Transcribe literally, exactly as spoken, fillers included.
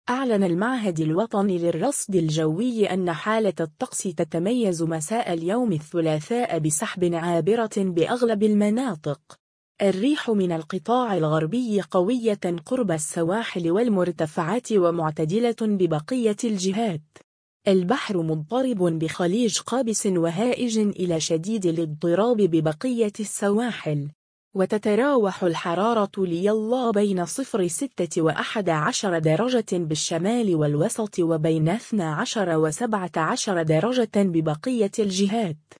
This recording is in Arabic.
أعلن المعهد الوطني للرصد الجوي أن حالة الطقس تتميز مساء اليوم الثلاثاء بسحب عابرة بأغلب المناطق. الريح من القطاع الغربي قوية قرب السواحل والمرتفعات ومعتدلة ببقية الجهات. البحر مضطرب بخليج قابس وهائج إلى شديد الاضطراب ببقية السواحل. وتتراوح الحرارة ليلا بين صفر ستة وأحد عشر درجة بالشمال والوسط وبين اثني عشر وسبعة عشر درجة ببقية الجهات.